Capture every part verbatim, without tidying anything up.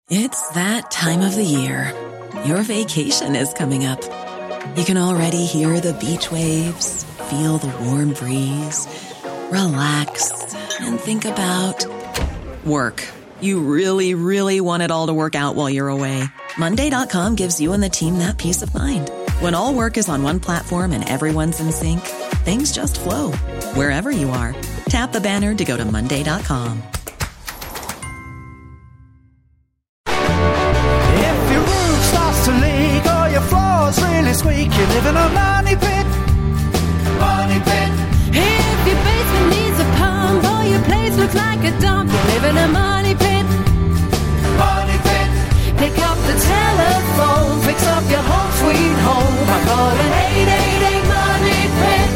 It's that time of the year. Your vacation is coming up. You can already hear the beach waves, feel the warm breeze, relax, and think about work. You really, really want it all to work out while you're away. Monday dot com gives you and the team that peace of mind. When all work is on one platform and everyone's in sync, things just flow. Wherever you are, tap the banner to go to Monday dot com. If your roof starts to leak or your floor's really squeak, you live in a money pit. Money pit. If your basement needs a pump or your place looks like a dump, you live in a money pit. Money pit. Pick up the telephone, fix up your home sweet home. I call it eight eight eight money pit.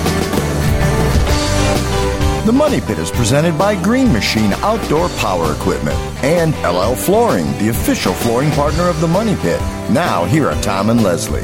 The Money Pit is presented by Green Machine Outdoor Power Equipment and L L Flooring, the official flooring partner of the Money Pit. Now, here are Tom and Leslie.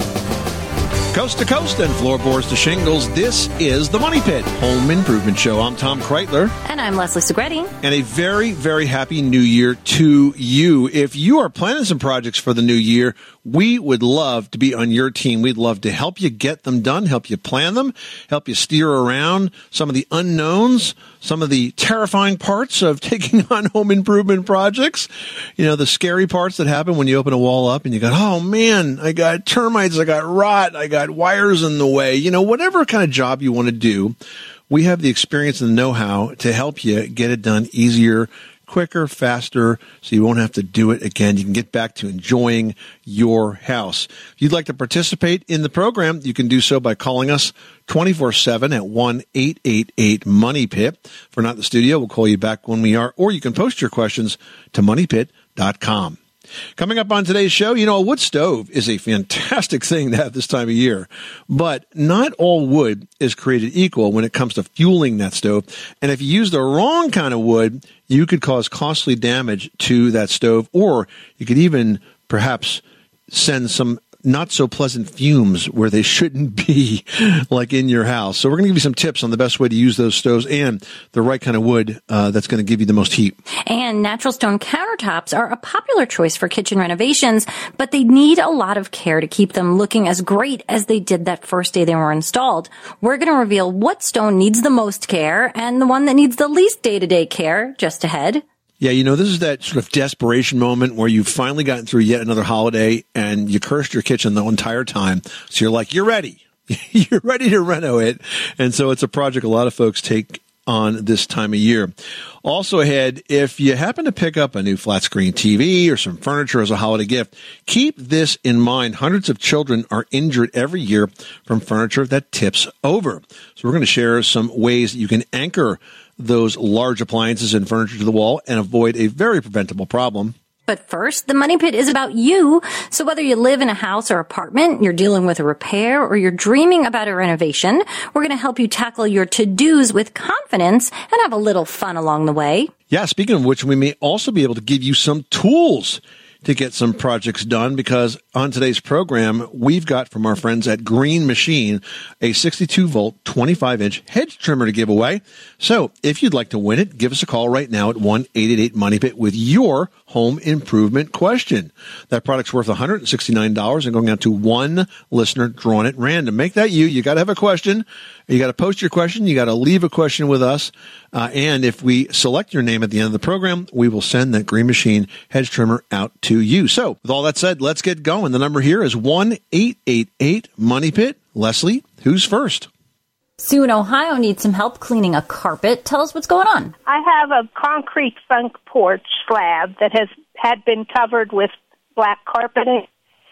Coast to coast and floorboards to shingles, this is the Money Pit Home Improvement Show. I'm Tom Kreitler. And I'm Leslie Segretti. And a very, very happy new year to you. If you are planning some projects for the new year, we would love to be on your team. We'd love to help you get them done, help you plan them, help you steer around some of the unknowns, some of the terrifying parts of taking on home improvement projects. You know, the scary parts that happen when you open a wall up and you go, oh man, I got termites, I got rot, I got wires in the way. You know, whatever kind of job you want to do, we have the experience and the know-how to help you get it done easier, quicker, faster, so you won't have to do it again. You can get back to enjoying your house. If you'd like to participate in the program, you can do so by calling us twenty-four seven at one eight eight eight money pit. If we're not in the studio, we'll call you back when we are, or you can post your questions to money pit dot com. Coming up on today's show, you know, a wood stove is a fantastic thing to have this time of year, but not all wood is created equal when it comes to fueling that stove. And if you use the wrong kind of wood, you could cause costly damage to that stove, or you could even perhaps send some not so pleasant fumes where they shouldn't be, like in your house. So we're going to give you some tips on the best way to use those stoves and the right kind of wood uh, that's going to give you the most heat. And natural stone countertops are a popular choice for kitchen renovations, but they need a lot of care to keep them looking as great as they did that first day they were installed. We're going to reveal what stone needs the most care and the one that needs the least day-to-day care just ahead. Yeah, you know, this is that sort of desperation moment where you've finally gotten through yet another holiday and you cursed your kitchen the entire time. So you're like, you're ready. You're ready to reno it. And so it's a project a lot of folks take on this time of year. Also ahead, if you happen to pick up a new flat screen T V or some furniture as a holiday gift, keep this in mind. Hundreds of children are injured every year from furniture that tips over. So we're going to share some ways that you can anchor those large appliances and furniture to the wall and avoid a very preventable problem. But first, the Money Pit is about you. So whether you live in a house or apartment, you're dealing with a repair, or you're dreaming about a renovation, we're going to help you tackle your to-dos with confidence and have a little fun along the way. Yeah, speaking of which, we may also be able to give you some tools to get some projects done, because on today's program, we've got from our friends at Green Machine a sixty-two volt, twenty-five inch hedge trimmer to give away. So if you'd like to win it, give us a call right now at one eight eight eight money pit with your home improvement question. That product's worth one hundred sixty-nine dollars and going out to one listener drawn at random. Make that you. You got to have a question. You got to post your question. You got to leave a question with us. Uh, and if we select your name at the end of the program, we will send that Green Machine hedge trimmer out to you. So with all that said, let's get going. The number here is one eight eight eight money pit. Leslie, who's first? Sue in Ohio needs some help cleaning a carpet. Tell us what's going on. I have a concrete front porch slab that has had been covered with black carpeting,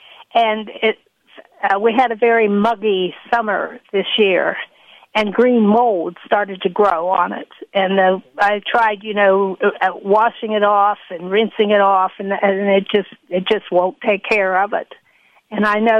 and it uh, we had a very muggy summer this year, and green mold started to grow on it. And uh, I tried, you know, uh, washing it off and rinsing it off, and, and it just it just won't take care of it. And I know that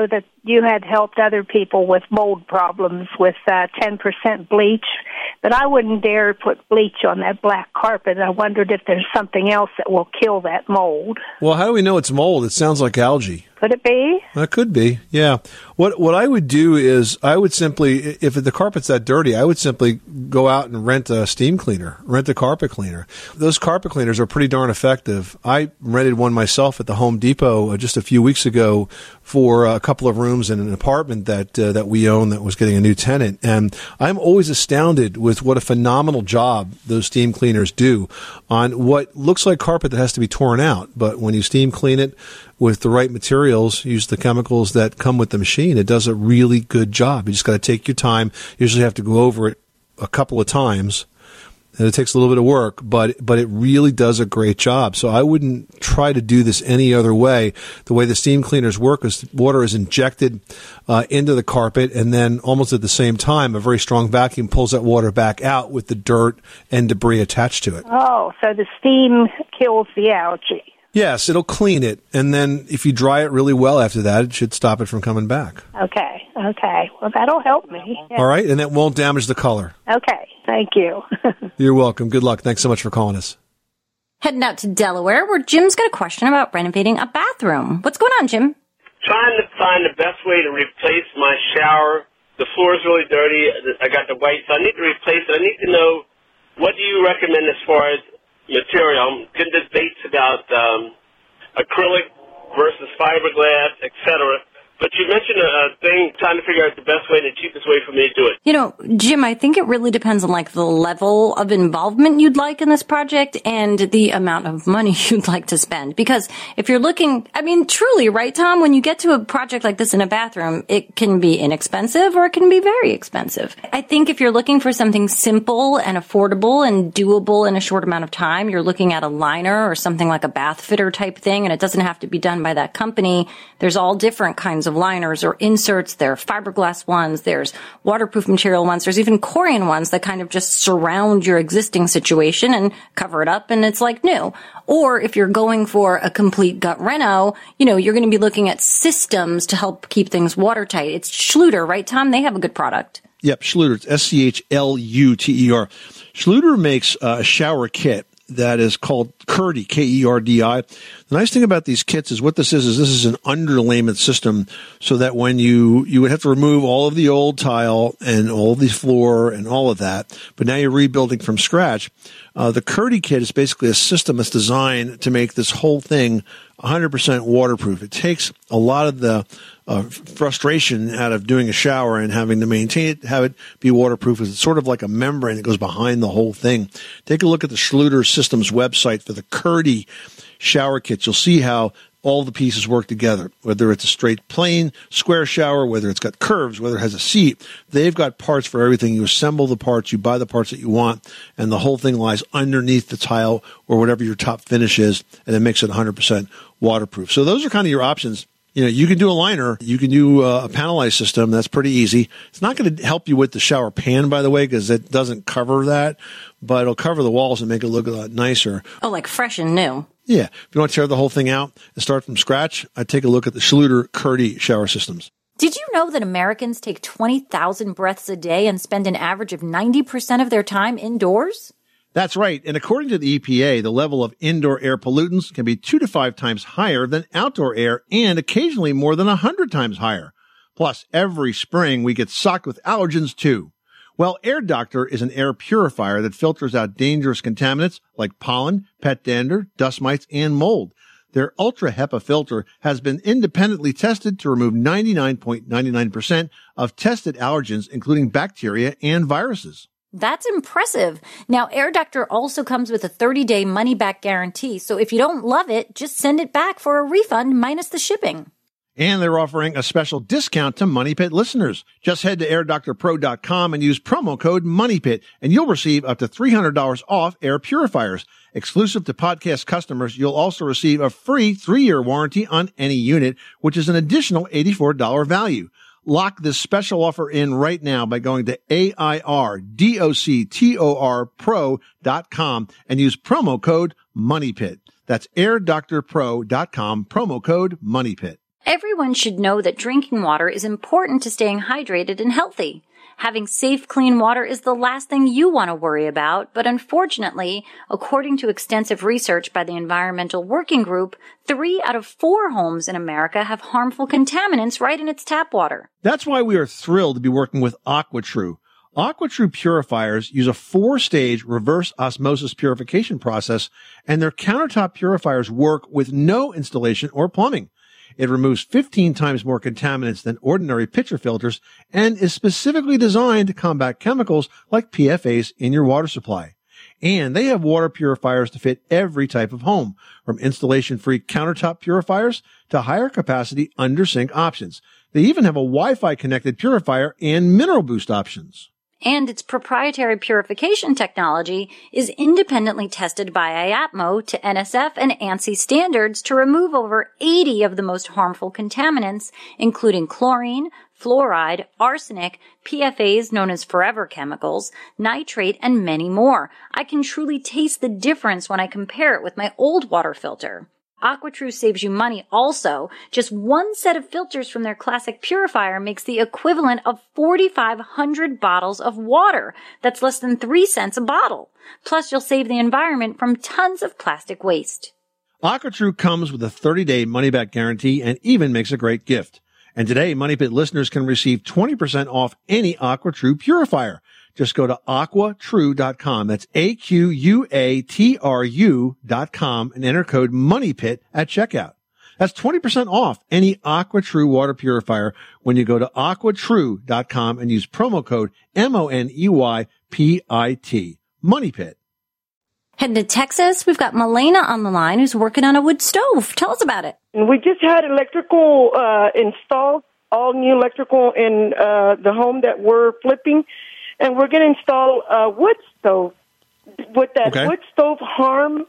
you had helped other people with mold problems with uh, ten percent bleach, but I wouldn't dare put bleach on that black carpet. I wondered if there's something else that will kill that mold. Well, how do we know it's mold? It sounds like algae. Could it be? That could be, yeah. What what I would do is I would simply, if the carpet's that dirty, I would simply go out and rent a steam cleaner, rent a carpet cleaner. Those carpet cleaners are pretty darn effective. I rented one myself at the Home Depot just a few weeks ago for a couple of rooms in an apartment that uh, that we own that was getting a new tenant. And I'm always astounded with what a phenomenal job those steam cleaners do on what looks like carpet that has to be torn out. But when you steam clean it with the right materials, use the chemicals that come with the machine, it does a really good job. You just got to take your time. You usually have to go over it a couple of times, and it takes a little bit of work, but but it really does a great job. So I wouldn't try to do this any other way. The way the steam cleaners work is water is injected uh, into the carpet, and then almost at the same time, a very strong vacuum pulls that water back out with the dirt and debris attached to it. Oh, so the steam kills the algae. Yes, it'll clean it, and then if you dry it really well after that, it should stop it from coming back. Okay, okay. Well, that'll help me. Yeah. All right, and it won't damage the color. Okay, thank you. You're welcome. Good luck. Thanks so much for calling us. Heading out to Delaware, where Jim's got a question about renovating a bathroom. What's going on, Jim? Trying to find the best way to replace my shower. The floor is really dirty. I got the white, so I need to replace it. I need to know, what do you recommend as far as material? I'm getting debates about um, acrylic versus fiberglass, et cetera. But you mentioned a, a thing, trying to figure out the best way, the cheapest way for me to do it. You know, Jim, I think it really depends on like the level of involvement you'd like in this project and the amount of money you'd like to spend. Because if you're looking, I mean, truly, right, Tom, when you get to a project like this in a bathroom, it can be inexpensive or it can be very expensive. I think if you're looking for something simple and affordable and doable in a short amount of time, you're looking at a liner or something like a bath fitter type thing, and it doesn't have to be done by that company. There's all different kinds of liners or inserts. There are fiberglass ones. There's waterproof material ones. There's even Corian ones that kind of just surround your existing situation and cover it up, and it's like new. Or if you're going for a complete gut reno, you know, you're going to be looking at systems to help keep things watertight. It's Schluter, right, Tom? They have a good product. Yep, Schluter. It's S C H L U T E R. Schluter makes a shower kit that is called Kerdi, K E R D I. The nice thing about these kits is what this is, is this is an underlayment system so that when you, you would have to remove all of the old tile and all of the floor and all of that, but now you're rebuilding from scratch. Uh, the Kerdi kit is basically a system that's designed to make this whole thing one hundred percent waterproof. It takes a lot of the uh, frustration out of doing a shower and having to maintain it, have it be waterproof. It's sort of like a membrane that goes behind the whole thing. Take a look at the Schluter Systems website for the Kerdi shower kits. You'll see how all the pieces work together, whether it's a straight, plain, square shower, whether it's got curves, whether it has a seat. They've got parts for everything. You assemble the parts, you buy the parts that you want, and the whole thing lies underneath the tile or whatever your top finish is, and it makes it one hundred percent waterproof. So those are kind of your options. You know, you can do a liner, you can do a panelized system. That's pretty easy. It's not going to help you with the shower pan, by the way, because it doesn't cover that, but it'll cover the walls and make it look a lot nicer. Oh, like fresh and new. Yeah. If you want to tear the whole thing out and start from scratch, I'd take a look at the Schluter Kerdi shower systems. Did you know that Americans take twenty thousand breaths a day and spend an average of ninety percent of their time indoors? That's right. And according to the E P A, the level of indoor air pollutants can be two to five times higher than outdoor air and occasionally more than one hundred times higher. Plus, every spring we get socked with allergens too. Well, Air Doctor is an air purifier that filters out dangerous contaminants like pollen, pet dander, dust mites, and mold. Their Ultra HEPA filter has been independently tested to remove ninety-nine point nine nine percent of tested allergens, including bacteria and viruses. That's impressive. Now, Air Doctor also comes with a thirty-day money-back guarantee, so if you don't love it, just send it back for a refund minus the shipping. And they're offering a special discount to Money Pit listeners. Just head to air doctor pro dot com and use promo code MONEYPIT, and you'll receive up to three hundred dollars off air purifiers. Exclusive to podcast customers, you'll also receive a free three-year warranty on any unit, which is an additional eighty-four dollars value. Lock this special offer in right now by going to A I R D O C T O R pro dot com and use promo code MONEYPIT. That's air doctor pro dot com, promo code MONEYPIT. Everyone should know that drinking water is important to staying hydrated and healthy. Having safe, clean water is the last thing you want to worry about, but unfortunately, according to extensive research by the Environmental Working Group, three out of four homes in America have harmful contaminants right in its tap water. That's why we are thrilled to be working with AquaTrue. AquaTrue purifiers use a four-stage reverse osmosis purification process, and their countertop purifiers work with no installation or plumbing. It removes fifteen times more contaminants than ordinary pitcher filters and is specifically designed to combat chemicals like P F As in your water supply. And they have water purifiers to fit every type of home, from installation-free countertop purifiers to higher capacity under-sink options. They even have a Wi-Fi connected purifier and mineral boost options. And its proprietary purification technology is independently tested by I A T M O to N S F and ANSI standards to remove over eighty of the most harmful contaminants, including chlorine, fluoride, arsenic, P F As known as forever chemicals, nitrate, and many more. I can truly taste the difference when I compare it with my old water filter. AquaTrue saves you money also. Just one set of filters from their classic purifier makes the equivalent of forty-five hundred bottles of water. That's less than three cents a bottle. Plus, you'll save the environment from tons of plastic waste. AquaTrue comes with a thirty-day money-back guarantee and even makes a great gift. And today, Money Pit listeners can receive twenty percent off any AquaTrue purifier. Just go to aqua true dot com. That's A Q U A T R U dot com and enter code MONEYPIT at checkout. That's twenty percent off any AquaTrue water purifier when you go to aqua true dot com and use promo code M O N E Y P I T. MONEYPIT. Heading to Texas, we've got Milena on the line who's working on a wood stove. Tell us about it. We just had electrical uh, installed, all new electrical in uh, the home that we're flipping. And we're going to install a wood stove. Would that okay. wood stove harm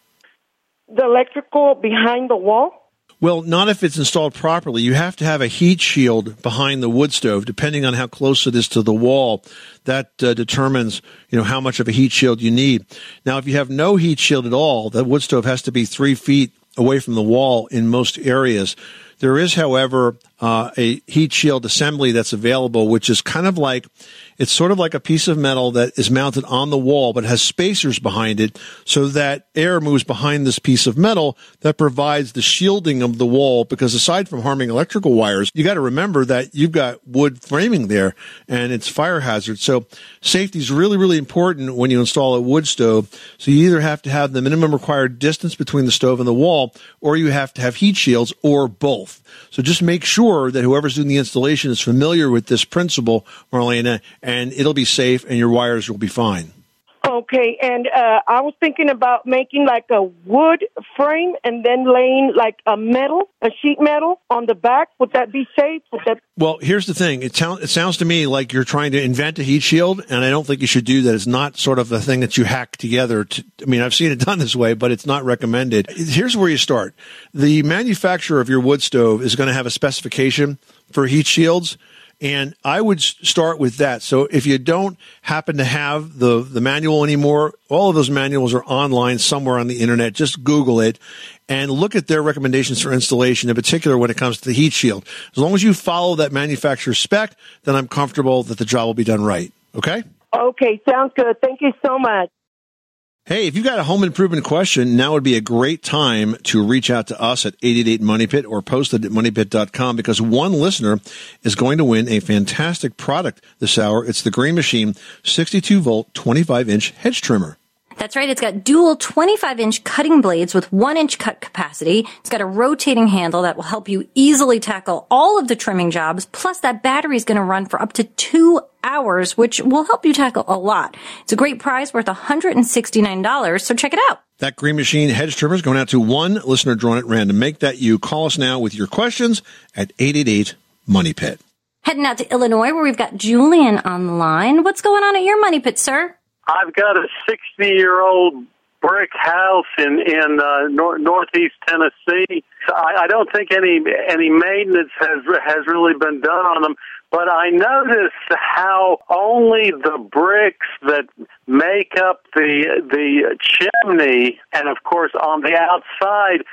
the electrical behind the wall? Well, not if it's installed properly. You have to have a heat shield behind the wood stove, depending on how close it is to the wall. That uh, determines, you know, how much of a heat shield you need. Now, if you have no heat shield at all, that wood stove has to be three feet away from the wall in most areas. There is, however, uh, a heat shield assembly that's available, which is kind of like, it's sort of like a piece of metal that is mounted on the wall, but has spacers behind it so that air moves behind this piece of metal that provides the shielding of the wall. Because aside from harming electrical wires, you got to remember that you've got wood framing there and it's fire hazard. So safety is really, really important when you install a wood stove. So you either have to have the minimum required distance between the stove and the wall, or you have to have heat shields, or both. So just make sure that whoever's doing the installation is familiar with this principle, Marlena, and it'll be safe and your wires will be fine. Okay, and uh, I was thinking about making like a wood frame and then laying like a metal, a sheet metal on the back. Would that be safe? Would that- well, here's the thing. It, sound, it sounds to me like you're trying to invent a heat shield, and I don't think you should do that. It's not sort of a thing that you hack together. To, I mean, I've seen it done this way, but it's not recommended. Here's where you start. The manufacturer of your wood stove is going to have a specification for heat shields, and I would start with that. So if you don't happen to have the, the manual anymore, all of those manuals are online somewhere on the internet. Just Google it and look at their recommendations for installation, in particular when it comes to the heat shield. As long as you follow that manufacturer's spec, then I'm comfortable that the job will be done right. Okay? Okay, sounds good. Thank you so much. Hey, if you've got a home improvement question, now would be a great time to reach out to us at eight eight eight money pit or post it at money pit dot com, because one listener is going to win a fantastic product this hour. It's the Green Machine sixty-two volt twenty-five inch hedge trimmer. That's right. It's got dual twenty-five inch cutting blades with one inch cut capacity. It's got a rotating handle that will help you easily tackle all of the trimming jobs. Plus, that battery is going to run for up to two hours, which will help you tackle a lot. It's a great prize worth one hundred sixty-nine dollars, so check it out. That Green Machine hedge trimmer is going out to one listener drawn at random. Make that you. Call us now with your questions at eight eight eight money pit. Heading out to Illinois, where we've got Julian on the line. What's going on at your Money Pit, sir? I've got a sixty-year-old brick house in in uh, nor- northeast Tennessee. I, I don't think any any maintenance has has really been done on them. But I noticed how only the bricks that make up the the chimney, and of course on the outside,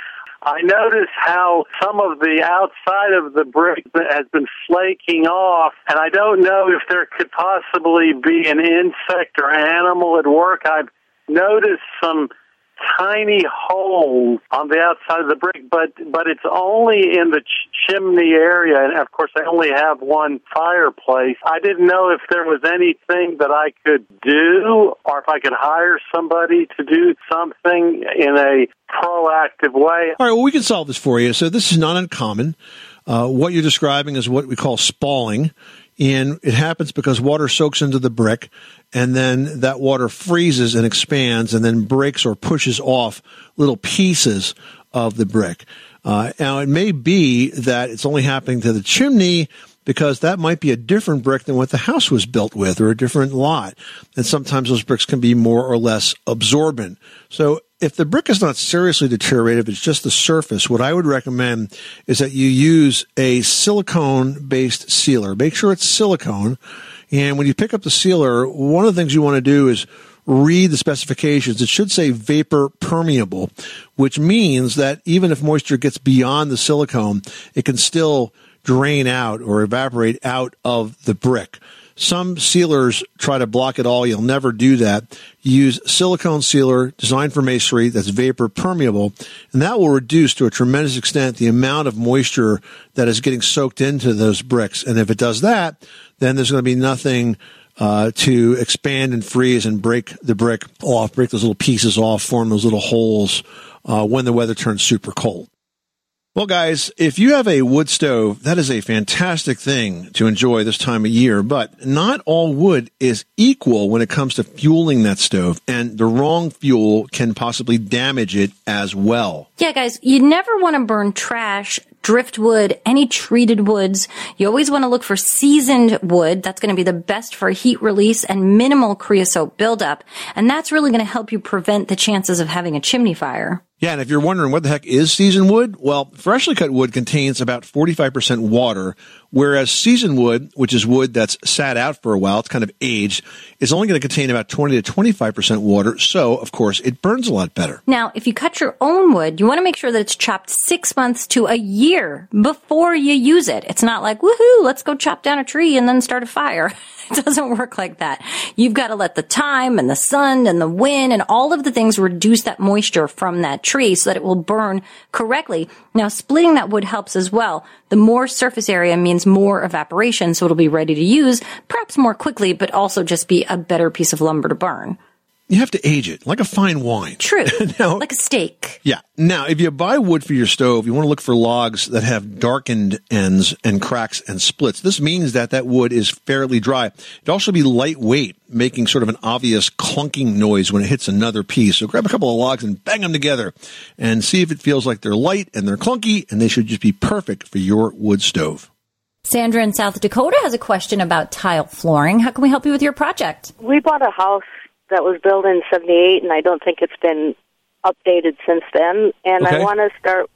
I notice how some of the outside of the brick has been flaking off, and I don't know if there could possibly be an insect or animal at work. I've noticed some tiny holes on the outside of the brick, but but it's only in the ch- chimney area, and of course I only have one fireplace. I didn't know if there was anything that I could do, or if I could hire somebody to do something in a proactive way. All right, well, we can solve this for you. So this is not uncommon. Uh, what you're describing is what we call spalling. And it happens because water soaks into the brick, and then that water freezes and expands and then breaks or pushes off little pieces of the brick. Uh, now, it may be that it's only happening to the chimney because that might be a different brick than what the house was built with, or a different lot. And sometimes those bricks can be more or less absorbent. So if the brick is not seriously deteriorated, if it's just the surface, what I would recommend is that you use a silicone-based sealer. Make sure it's silicone. And when you pick up the sealer, one of the things you want to do is read the specifications. It should say vapor permeable, which means that even if moisture gets beyond the silicone, it can still drain out or evaporate out of the brick. Some sealers try to block it all. You'll never do that. Use silicone sealer designed for masonry that's vapor permeable, and that will reduce to a tremendous extent the amount of moisture that is getting soaked into those bricks. And if it does that, then there's going to be nothing uh, to expand and freeze and break the brick off, break those little pieces off, form those little holes uh, when the weather turns super cold. Well, guys, if you have a wood stove, that is a fantastic thing to enjoy this time of year, but not all wood is equal when it comes to fueling that stove, and the wrong fuel can possibly damage it as well. Yeah, guys, you never want to burn trash, driftwood, any treated woods. You always want to look for seasoned wood. That's going to be the best for heat release and minimal creosote buildup, and that's really going to help you prevent the chances of having a chimney fire. Yeah, and if you're wondering what the heck is seasoned wood, well, freshly cut wood contains about forty-five percent water, whereas seasoned wood, which is wood that's sat out for a while, it's kind of aged, is only going to contain about twenty to twenty-five percent water, so, of course, it burns a lot better. Now, if you cut your own wood, you want to make sure that it's chopped six months to a year before you use it. It's not like, woohoo, let's go chop down a tree and then start a fire. It doesn't work like that. You've got to let the time and the sun and the wind and all of the things reduce that moisture from that tree so that it will burn correctly. Now, splitting that wood helps as well. The more surface area means more evaporation, so it'll be ready to use, perhaps more quickly, but also just be a better piece of lumber to burn. You have to age it, like a fine wine. True, now, like a steak. Yeah. Now, if you buy wood for your stove, you want to look for logs that have darkened ends and cracks and splits. This means that that wood is fairly dry. It also be lightweight, making sort of an obvious clunking noise when it hits another piece. So grab a couple of logs and bang them together and see if it feels like they're light and they're clunky, and they should just be perfect for your wood stove. Sandra in South Dakota has a question about tile flooring. How can we help you with your project? We bought a house that was built in seventy-eight, and I don't think it's been updated since then. And Okay. I want to start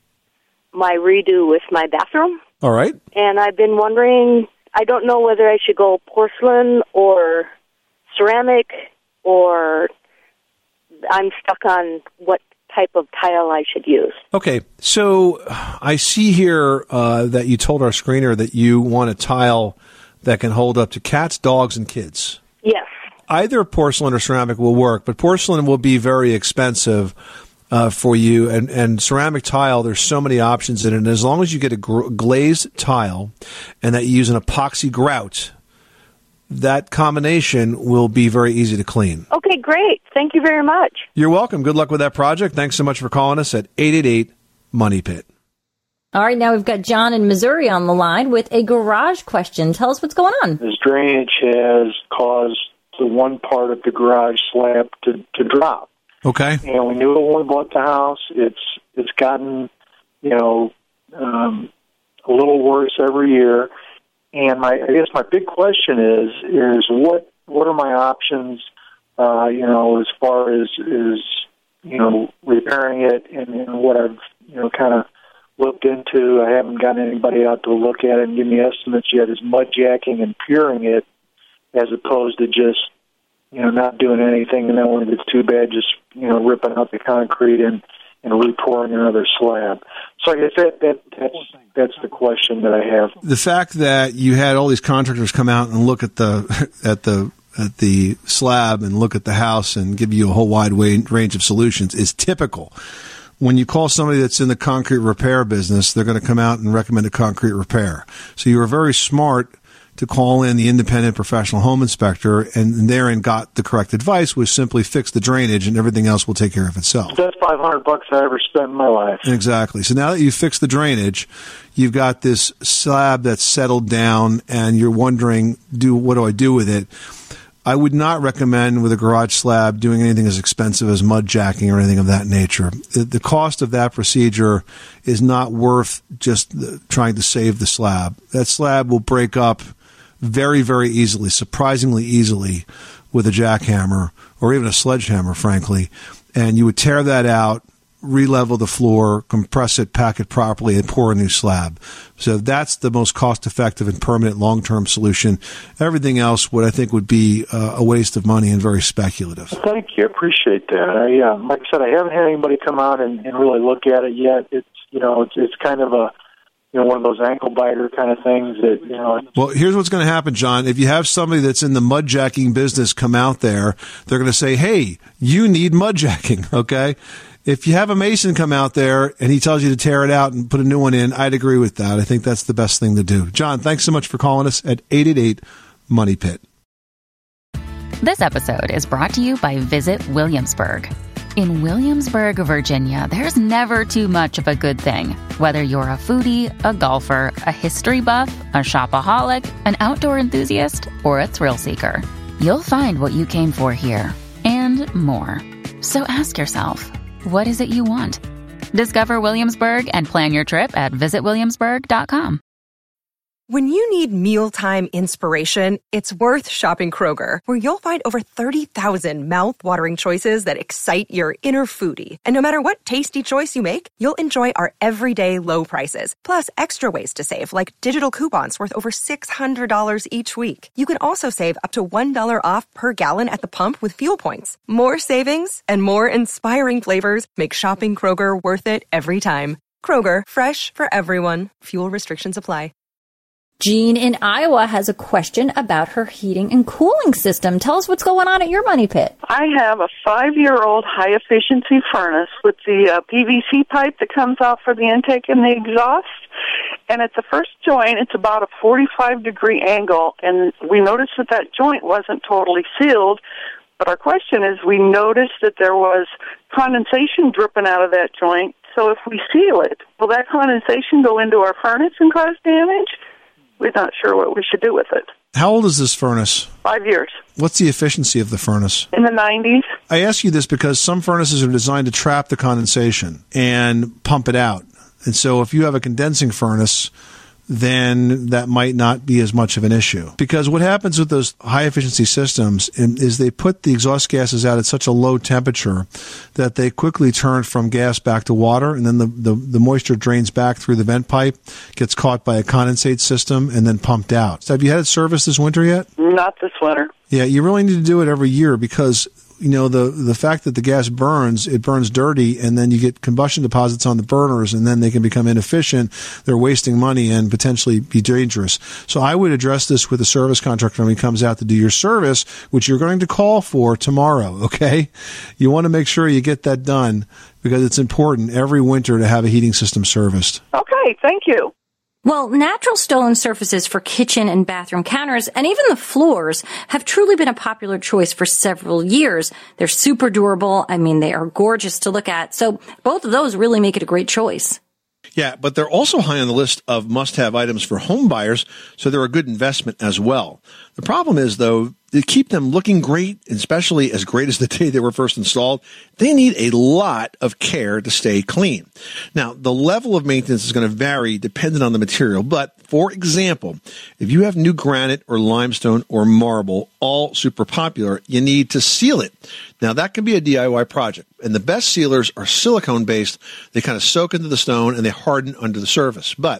my redo with my bathroom. All right. And I've been wondering, I don't know whether I should go porcelain or ceramic, or I'm stuck on what type of tile I should use. Okay, so I see here uh, that you told our screener that you want a tile that can hold up to cats, dogs, and kids. Yes. Either porcelain or ceramic will work, but porcelain will be very expensive uh, for you. And, and ceramic tile, there's so many options in it. And as long as you get a gr- glazed tile and that you use an epoxy grout, that combination will be very easy to clean. Okay, great. Thank you very much. You're welcome. Good luck with that project. Thanks so much for calling us at eight eight eight, money pit. All right, now we've got John in Missouri on the line with a garage question. Tell us what's going on. This drainage has caused the one part of the garage slab to, to drop. Okay. And we knew it when we bought the house. It's it's gotten, you know, um, a little worse every year. And my I guess my big question is is what what are my options, uh, you know, as far as is you know repairing it, and, and what I've you know kind of looked into. I haven't gotten anybody out to look at it and give me estimates yet. Is mud jacking and puring it, as opposed to just, you know, not doing anything, and then when it's too bad, just, you know, ripping out the concrete and, and repouring another slab. So I guess that, that that's that's the question that I have. The fact that you had all these contractors come out and look at the at the at the slab and look at the house and give you a whole wide range of solutions is typical. When you call somebody that's in the concrete repair business, they're going to come out and recommend a concrete repair. So you were very smart to call in the independent professional home inspector, and therein got the correct advice, which simply fix the drainage and everything else will take care of itself. That's five hundred bucks I ever spent in my life. Exactly. So now that you've fixed the drainage, you've got this slab that's settled down, and you're wondering, do what do I do with it? I would not recommend with a garage slab doing anything as expensive as mud jacking or anything of that nature. The cost of that procedure is not worth just trying to save the slab. That slab will break up very, very easily, surprisingly easily, with a jackhammer or even a sledgehammer, frankly. And you would tear that out, re-level the floor, compress it, pack it properly, and pour a new slab. So that's the most cost-effective and permanent long-term solution. Everything else, what I think would be uh, a waste of money and very speculative. Thank you. I appreciate that. I, uh, like I said, I haven't had anybody come out and, and really look at it yet. It's, you know, it's, it's kind of a, you know, one of those ankle biter kind of things that, you know. Well, here's what's going to happen, John. If you have somebody that's in the mud jacking business come out there, they're going to say, hey, you need mud jacking, okay? If you have a mason come out there and he tells you to tear it out and put a new one in, I'd agree with that. I think that's the best thing to do. John, thanks so much for calling us at eight eight eight, Money Pit. This episode is brought to you by Visit Williamsburg. In Williamsburg, Virginia, there's never too much of a good thing. Whether you're a foodie, a golfer, a history buff, a shopaholic, an outdoor enthusiast, or a thrill seeker, you'll find what you came for here and more. So ask yourself, what is it you want? Discover Williamsburg and plan your trip at visit williamsburg dot com. When you need mealtime inspiration, it's worth shopping Kroger, where you'll find over thirty thousand mouth-watering choices that excite your inner foodie. And no matter what tasty choice you make, you'll enjoy our everyday low prices, plus extra ways to save, like digital coupons worth over six hundred dollars each week. You can also save up to one dollar off per gallon at the pump with fuel points. More savings and more inspiring flavors make shopping Kroger worth it every time. Kroger, fresh for everyone. Fuel restrictions apply. Jean in Iowa has a question about her heating and cooling system. Tell us what's going on at your money pit. I have a five-year-old high-efficiency furnace with the uh, P V C pipe that comes out for the intake and the exhaust. And at the first joint, it's about a forty-five degree angle. And we noticed that that joint wasn't totally sealed. But our question is, we noticed that there was condensation dripping out of that joint. So if we seal it, will that condensation go into our furnace and cause damage? We're not sure what we should do with it. How old is this furnace? Five years. What's the efficiency of the furnace? In the nineties. I ask you this because some furnaces are designed to trap the condensation and pump it out. And so if you have a condensing furnace, then that might not be as much of an issue. Because what happens with those high-efficiency systems is they put the exhaust gases out at such a low temperature that they quickly turn from gas back to water, and then the, the, the moisture drains back through the vent pipe, gets caught by a condensate system, and then pumped out. So have you had it serviced this winter yet? Not this winter. Yeah, you really need to do it every year because you know, the the fact that the gas burns, it burns dirty, and then you get combustion deposits on the burners, and then they can become inefficient. They're wasting money and potentially be dangerous. So I would address this with a service contractor when he comes out to do your service, which you're going to call for tomorrow, okay? You want to make sure you get that done because it's important every winter to have a heating system serviced. Okay, thank you. Well, natural stone surfaces for kitchen and bathroom counters and even the floors have truly been a popular choice for several years. They're super durable. I mean, they are gorgeous to look at. So both of those really make it a great choice. Yeah, but they're also high on the list of must-have items for home buyers, so they're a good investment as well. The problem is, though, to keep them looking great, especially as great as the day they were first installed, they need a lot of care to stay clean. Now, the level of maintenance is going to vary depending on the material, but for example, if you have new granite or limestone or marble, all super popular, you need to seal it. Now, that can be a D I Y project, and the best sealers are silicone-based. They kind of soak into the stone and they harden under the surface. But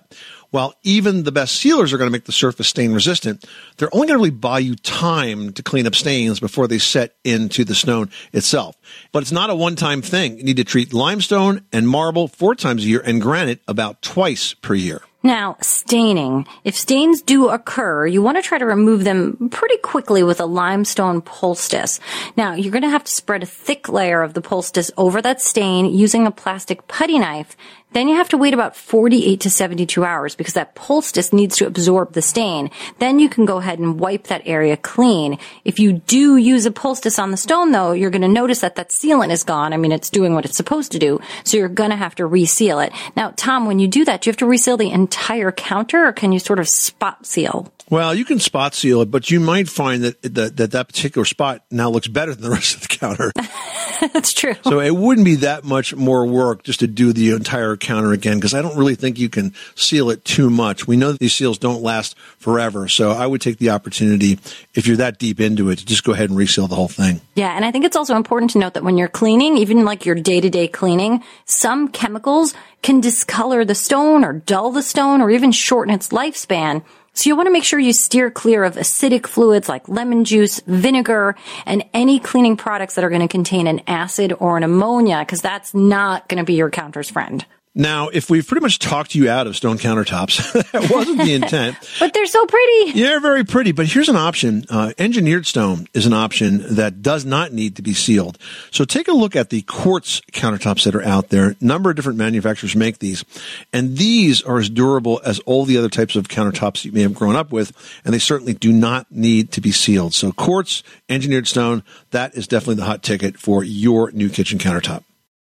while even the best sealers are going to make the surface stain resistant, they're only going to really buy you time to clean up stains before they set into the stone itself. But it's not a one-time thing. You need to treat limestone and marble four times a year and granite about twice per year. Now, staining. If stains do occur, you want to try to remove them pretty quickly with a limestone poultice. Now, you're going to have to spread a thick layer of the poultice over that stain using a plastic putty knife. Then you have to wait about forty-eight to seventy-two hours because that poultice needs to absorb the stain. Then you can go ahead and wipe that area clean. If you do use a poultice on the stone, though, you're going to notice that that sealant is gone. I mean, it's doing what it's supposed to do, so you're going to have to reseal it. Now, Tom, when you do that, do you have to reseal the entire counter, or can you sort of spot seal? Well, you can spot seal it, but you might find that that, that, that particular spot now looks better than the rest of the counter. That's true. So it wouldn't be that much more work just to do the entire counter again, because I don't really think you can seal it too much. We know that these seals don't last forever, so I would take the opportunity, if you're that deep into it, to just go ahead and reseal the whole thing. Yeah, and I think it's also important to note that when you're cleaning, even like your day-to-day cleaning, some chemicals can discolor the stone or dull the stone or even shorten its lifespan. So you want to make sure you steer clear of acidic fluids like lemon juice, vinegar, and any cleaning products that are going to contain an acid or an ammonia, because that's not going to be your counter's friend. Now, if we've pretty much talked you out of stone countertops, that wasn't the intent. But they're so pretty. Yeah, they're very pretty. But here's an option. Uh, engineered stone is an option that does not need to be sealed. So take a look at the quartz countertops that are out there. A number of different manufacturers make these. And these are as durable as all the other types of countertops you may have grown up with. And they certainly do not need to be sealed. So quartz, engineered stone, that is definitely the hot ticket for your new kitchen countertop.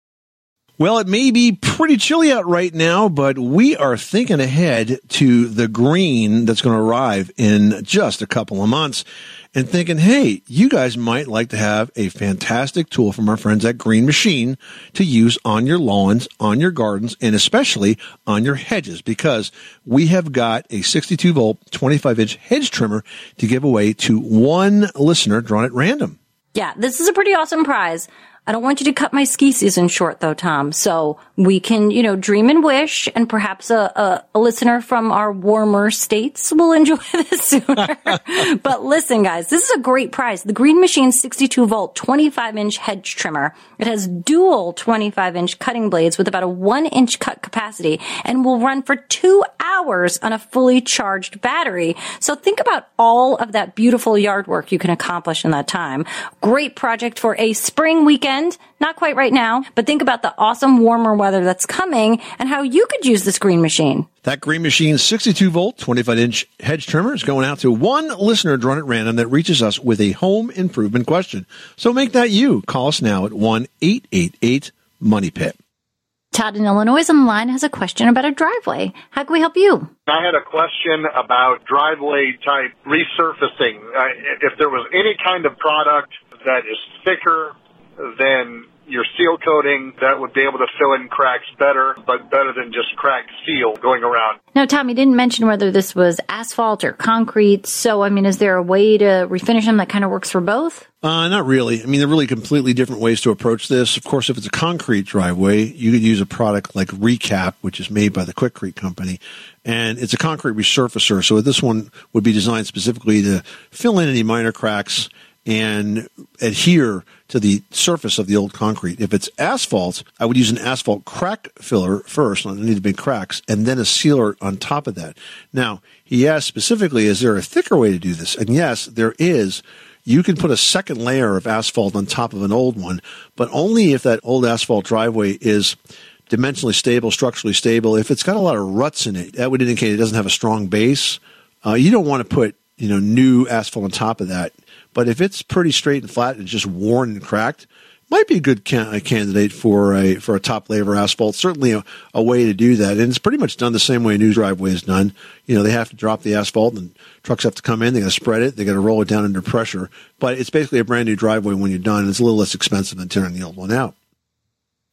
Well, it may be pretty chilly out right now, but we are thinking ahead to the green that's going to arrive in just a couple of months and thinking, hey, you guys might like to have a fantastic tool from our friends at Green Machine to use on your lawns, on your gardens, and especially on your hedges, because we have got a sixty-two volt, twenty-five inch hedge trimmer to give away to one listener drawn at random. Yeah, this is a pretty awesome prize. I don't want you to cut my ski season short, though, Tom. So we can, you know, dream and wish, and perhaps a, a, a listener from our warmer states will enjoy this sooner. But listen, guys, this is a great prize. The Green Machine sixty-two volt, twenty-five inch hedge trimmer. It has dual twenty-five inch cutting blades with about a one inch cut capacity and will run for two hours on a fully charged battery. So think about all of that beautiful yard work you can accomplish in that time. Great project for a spring weekend. Not quite right now, but think about the awesome warmer weather that's coming and how you could use this Green Machine. That Green Machine sixty-two volt, twenty-five inch hedge trimmer is going out to one listener drawn at random that reaches us with a home improvement question. So make that you. Call us now at one eight eight eight money pit. Todd in Illinois is on the line has a question about a driveway. How can we help you? I had a question about driveway type resurfacing. Uh, if there was any kind of product that is thicker than your seal coating that would be able to fill in cracks better, but better than just cracked seal going around. No, Tom, you didn't mention whether this was asphalt or concrete. So, I mean, is there a way to refinish them that kind of works for both? Uh, not really. I mean, they're really completely different ways to approach this. Of course, if it's a concrete driveway, you could use a product like Recap, which is made by the Quikrete company, and it's a concrete resurfacer. So this one would be designed specifically to fill in any minor cracks and adhere to the surface of the old concrete. If it's asphalt, I would use an asphalt crack filler first on any of the big cracks, and then a sealer on top of that. Now, he asked specifically, is there a thicker way to do this? And yes, there is. You can put a second layer of asphalt on top of an old one, but only if that old asphalt driveway is dimensionally stable, structurally stable. If it's got a lot of ruts in it, that would indicate it doesn't have a strong base. Uh, you don't want to put, you know, new asphalt on top of that. But if it's pretty straight and flat and just worn and cracked, might be a good can- a candidate for a for a top layer of asphalt. Certainly a, a way to do that. And it's pretty much done the same way a new driveway is done. You know, they have to drop the asphalt and trucks have to come in. They got to spread it. They got to roll it down under pressure. But it's basically a brand new driveway when you're done. It's a little less expensive than tearing the old one out.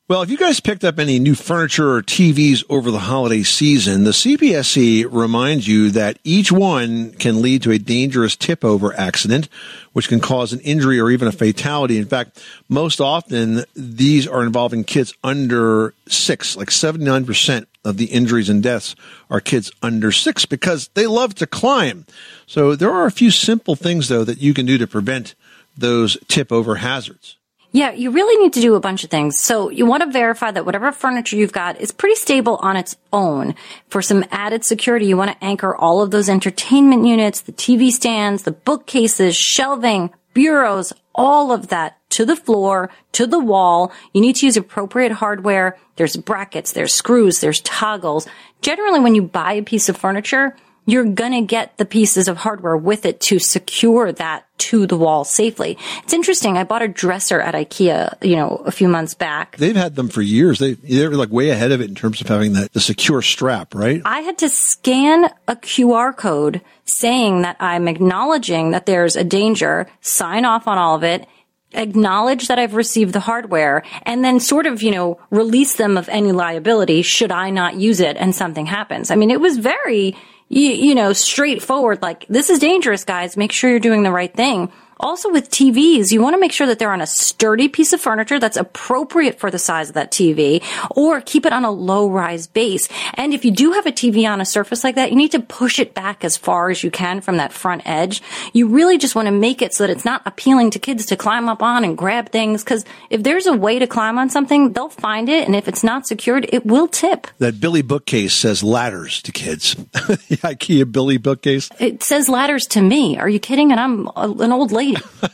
Well, if you guys picked up any new furniture or T Vs over the holiday season, the C P S C reminds you that each one can lead to a dangerous tip-over accident, which can cause an injury or even a fatality. In fact, most often, these are involving kids under six. Like seventy-nine percent of the injuries and deaths are kids under six because they love to climb. So there are a few simple things, though, that you can do to prevent those tip-over hazards. Yeah, you really need to do a bunch of things. So you want to verify that whatever furniture you've got is pretty stable on its own. For some added security, you want to anchor all of those entertainment units, the T V stands, the bookcases, shelving, bureaus, all of that to the floor, to the wall. You need to use appropriate hardware. There's brackets, there's screws, there's toggles. Generally, when you buy a piece of furniture, you're going to get the pieces of hardware with it to secure that to the wall safely. It's interesting. I bought a dresser at IKEA, you know, a few months back. They've had them for years. They, they're like way ahead of it in terms of having the, the secure strap, right? I had to scan a Q R code saying that I'm acknowledging that there's a danger, sign off on all of it, acknowledge that I've received the hardware, and then sort of, you know, release them of any liability should I not use it and something happens. I mean, it was very... You, you know, straightforward, like, this is dangerous, guys. Make sure you're doing the right thing. Also with T Vs, you want to make sure that they're on a sturdy piece of furniture that's appropriate for the size of that T V, or keep it on a low-rise base. And if you do have a T V on a surface like that, you need to push it back as far as you can from that front edge. You really just want to make it so that it's not appealing to kids to climb up on and grab things, because if there's a way to climb on something, they'll find it, and if it's not secured, it will tip. That Billy bookcase says ladders to kids. The IKEA Billy bookcase. It says ladders to me. Are you kidding? And I'm a, an old lady.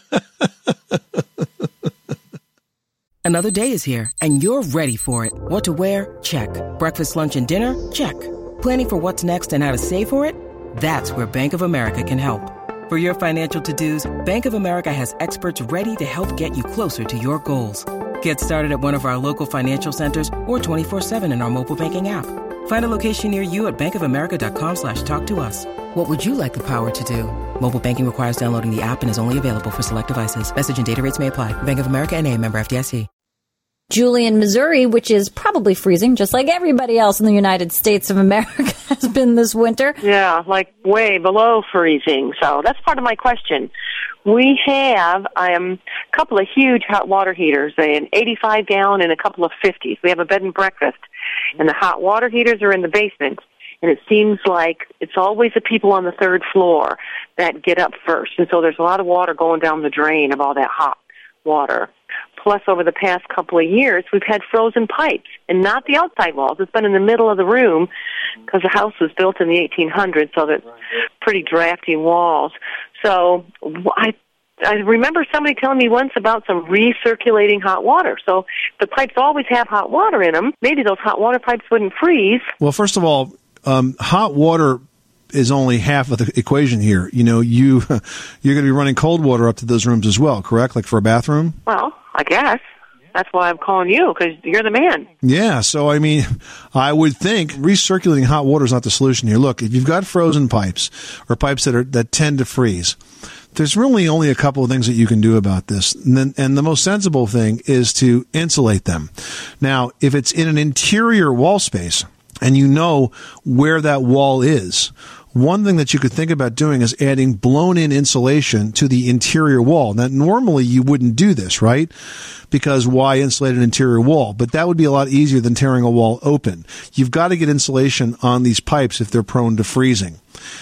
Another day is here, and you're ready for it. What to wear? Check. Breakfast, lunch, and dinner? Check. Planning for what's next and how to save for it? That's where Bank of America can help. For your financial to-dos, Bank of America has experts ready to help get you closer to your goals. Get started at one of our local financial centers or twenty-four seven in our mobile banking app. Find a location near you at bankofamerica.com slash talk to us. What would you like the power to do? Mobile banking requires downloading the app and is only available for select devices. Message and data rates may apply. Bank of America N A, member F D I C. Julian, Missouri, which is probably freezing, just like everybody else in the United States of America has been this winter. Yeah, like way below freezing. So that's part of my question. We have um, a couple of huge hot water heaters, an eighty-five gallon and a couple of fifties. We have a bed and breakfast, and the hot water heaters are in the basement. And it seems like it's always the people on the third floor that get up first. And so there's a lot of water going down the drain of all that hot water. Plus, over the past couple of years, we've had frozen pipes, and not the outside walls. It's been in the middle of the room because the house was built in the eighteen hundreds, so there's pretty drafty walls. So I I remember somebody telling me once about some recirculating hot water. So the pipes always have hot water in them. Maybe those hot water pipes wouldn't freeze. Well, first of all, um, hot water is only half of the equation here. You know, you, you're going to be running cold water up to those rooms as well, correct? Like for a bathroom? Well, I guess. That's why I'm calling you, because you're the man. Yeah, so, I mean, I would think recirculating hot water is not the solution here. Look, if you've got frozen pipes or pipes that are that tend to freeze, there's really only a couple of things that you can do about this. And, then, and the most sensible thing is to insulate them. Now, if it's in an interior wall space and you know where that wall is, one thing that you could think about doing is adding blown-in insulation to the interior wall. Now, normally you wouldn't do this, right? Because why insulate an interior wall? But that would be a lot easier than tearing a wall open. You've got to get insulation on these pipes if they're prone to freezing.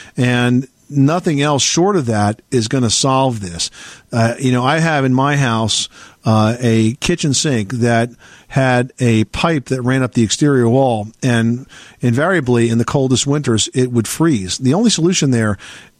And nothing else short of that is going to solve this. Uh, you know, I have in my house uh, a kitchen sink that had a pipe that ran up the exterior wall, and invariably in the coldest winters it would freeze. The only solution there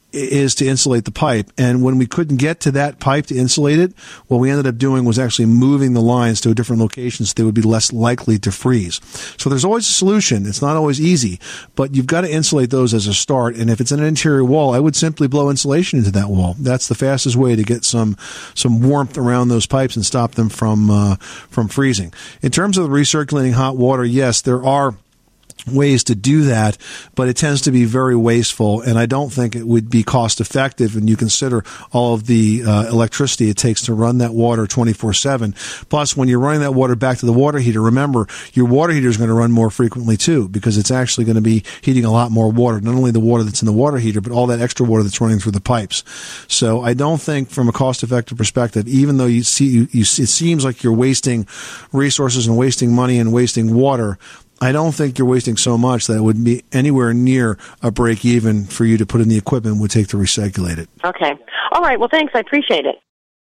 is to insulate the pipe. And when we couldn't get to that pipe to insulate it, what we ended up doing was actually moving the lines to a different location so they would be less likely to freeze. So there's always a solution. It's not always easy, but you've got to insulate those as a start. And if it's an interior wall, I would simply blow insulation into that wall. That's the fastest way to get some some warmth around those pipes and stop them from uh, from freezing. In terms of the recirculating hot water, yes, there are ways to do that, but it tends to be very wasteful, and I don't think it would be cost effective when you consider all of the uh, electricity it takes to run that water twenty-four seven. Plus, when you're running that water back to the water heater, remember, your water heater is going to run more frequently too, because it's actually going to be heating a lot more water, not only the water that's in the water heater, but all that extra water that's running through the pipes. So I don't think from a cost effective perspective, even though you see, you, you, it seems like you're wasting resources and wasting money and wasting water, I don't think you're wasting so much that it would be anywhere near a break even for you to put in the equipment would take to recirculate it. Okay. All right. Well, thanks. I appreciate it.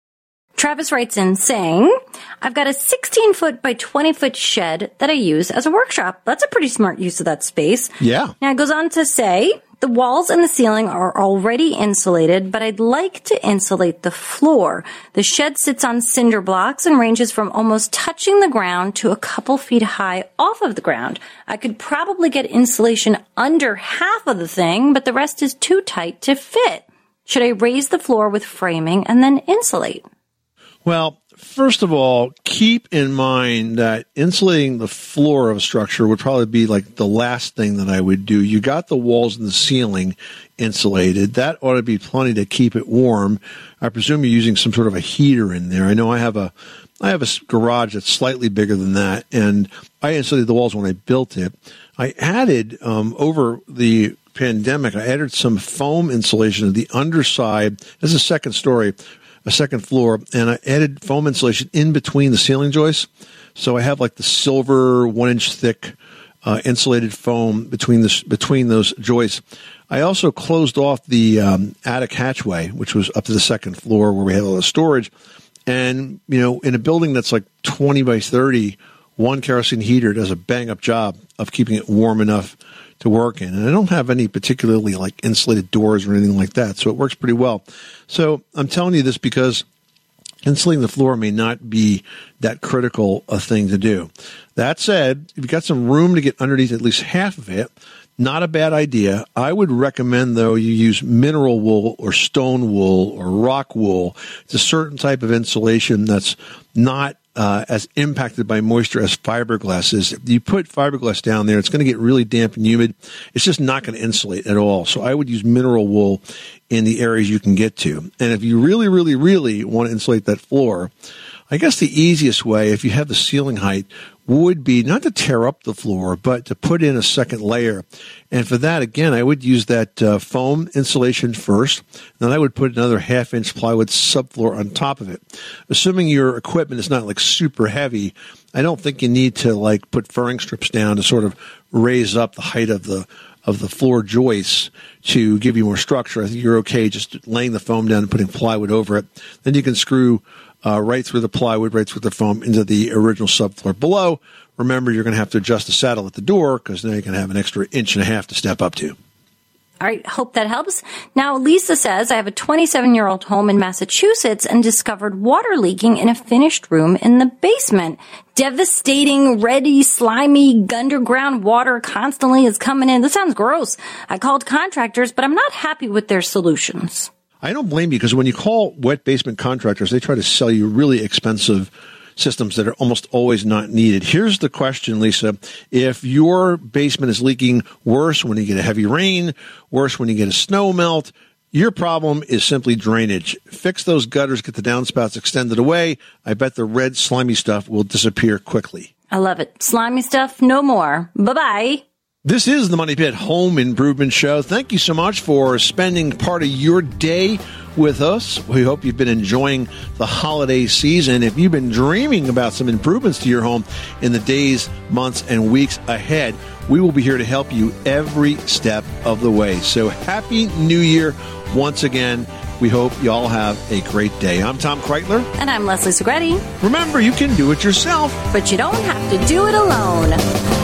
Travis writes in saying, I've got a sixteen foot by twenty foot shed that I use as a workshop. That's a pretty smart use of that space. Yeah. Now it goes on to say, the walls and the ceiling are already insulated, but I'd like to insulate the floor. The shed sits on cinder blocks and ranges from almost touching the ground to a couple feet high off of the ground. I could probably get insulation under half of the thing, but the rest is too tight to fit. Should I raise the floor with framing and then insulate? Well, first of all, keep in mind that insulating the floor of a structure would probably be like the last thing that I would do. You got the walls and the ceiling insulated. That ought to be plenty to keep it warm. I presume you're using some sort of a heater in there. I know I have a I have a garage that's slightly bigger than that, and I insulated the walls when I built it. I added, um, over the pandemic, I added some foam insulation to the underside. This is a second story. A second floor, and I added foam insulation in between the ceiling joists. So I have like the silver one inch thick uh, insulated foam between the between those joists. I also closed off the um, attic hatchway, which was up to the second floor where we had all the storage. And you know, in a building that's like twenty by thirty, one kerosene heater does a bang up job of keeping it warm enough to work in. And I don't have any particularly like insulated doors or anything like that, so it works pretty well. So I'm telling you this because insulating the floor may not be that critical a thing to do. That said, if you've got some room to get underneath at least half of it, not a bad idea. I would recommend, though, you use mineral wool or stone wool or rock wool. It's a certain type of insulation that's not Uh, as impacted by moisture as fiberglass is. If you put fiberglass down there, it's going to get really damp and humid. It's just not going to insulate at all. So I would use mineral wool in the areas you can get to. And if you really, really, really want to insulate that floor, I guess the easiest way, if you have the ceiling height, would be not to tear up the floor, but to put in a second layer. And for that, again, I would use that uh, foam insulation first. Then I would put another half-inch plywood subfloor on top of it. Assuming your equipment is not like super heavy, I don't think you need to like put furring strips down to sort of raise up the height of the of the floor joists to give you more structure. I think you're okay just laying the foam down and putting plywood over it. Then you can screw Uh, right through the plywood, right through the foam into the original subfloor below. Remember, you're going to have to adjust the saddle at the door because now you can have an extra inch and a half to step up to. All right, hope that helps. Now, Lisa says, I have a twenty-seven-year-old home in Massachusetts and discovered water leaking in a finished room in the basement. Devastating, reddy, slimy, underground water constantly is coming in. This sounds gross. I called contractors, but I'm not happy with their solutions. I don't blame you because when you call wet basement contractors, they try to sell you really expensive systems that are almost always not needed. Here's the question, Lisa. If your basement is leaking worse when you get a heavy rain, worse when you get a snow melt, your problem is simply drainage. Fix those gutters, get the downspouts extended away. I bet the red slimy stuff will disappear quickly. I love it. Slimy stuff, no more. Bye-bye. This is the Money Pit Home Improvement Show. Thank you so much for spending part of your day with us. We hope you've been enjoying the holiday season. If you've been dreaming about some improvements to your home in the days, months, and weeks ahead, we will be here to help you every step of the way. So happy New Year once again. We hope you all have a great day. I'm Tom Kreitler. And I'm Leslie Segretti. Remember, you can do it yourself, but you don't have to do it alone.